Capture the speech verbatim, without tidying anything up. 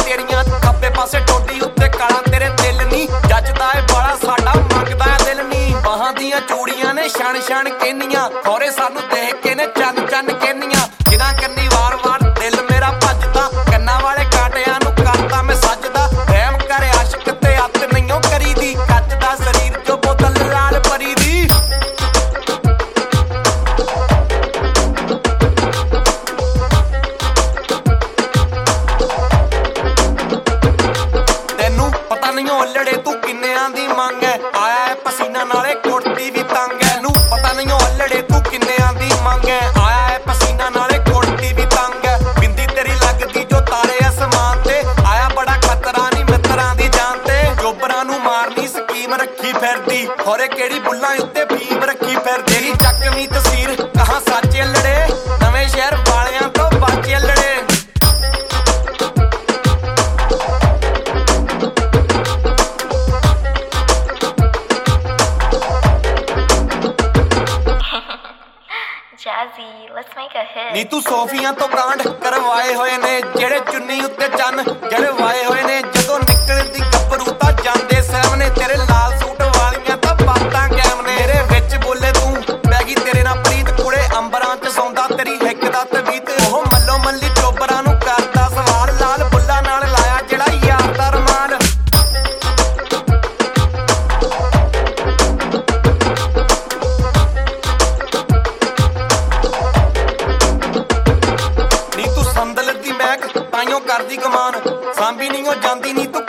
तेरियां खब्बे पासे डोडी उत्ते काला तेरे दिल नी जचदा ए बाला साडा मंगदा ए दिल नी बाहां दियां चूड़ियां ने शान शान कहनियां खौरे सानू देख के ने चन चन कहनियां जिना कन्नी वार वार दिल मेरा भजदा कन्ना वाले कांटियां नू करदा मैं सजदा रहम करे आशिक ते अत नहींओ करीदी कच्चदा शरीर जो बोतल लाल परी दी लड़े तू किन्नियां दी मंग है आया है पसीना नाले कुर्ती भी तंग है नू पता नहीं हो लड़े तू किन्नियां दी मंग है आया है पसीना नाले कुर्ती भी तंग है बिंदी तेरी लगदी जो तारे आसमान ते आया बड़ा खतरा नहीं मित्रां दी जान ते जोबरां नू मारनी स्कीम रखी फिरदी होरे केड़ी बुल्लां उत्ते भीम रखी फिर तेरी जख्मी तस्वीर कहां साचे लड़े नवे शहर वालियां तो बाचे लड़े Jazzy, let's make a hit. नी तू सोफियां तो कांड करवाए होए ने जेड़े चुन्नी उत्ते चन जड़वाए होए ने जदों निकलदी गब्बरू तां जांदे सामने तेरे लाल सूट वालियां तां बातां कैम ने मेरे विच बोले तू बैगी तेरे नाल प्रीत कुड़े अंबरां च सौंदा तेरी हिक दा तबीत ओह मल्लो मल्ली चोबरां नू करदा सवार लाल बुल्ला नाल लाया जेड़ा यार दा रमान ताइयों करदी कमान सांभी नहीं हो जांदी नी तू